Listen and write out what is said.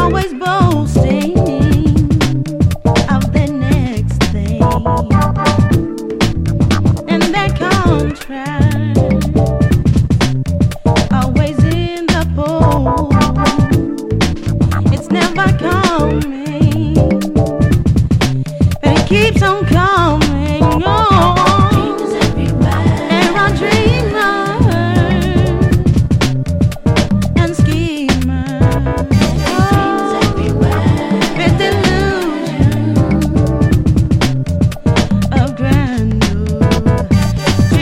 always boasting of the next thing, and that contract always in the pool. It's never coming, but it keeps on coming. Oh.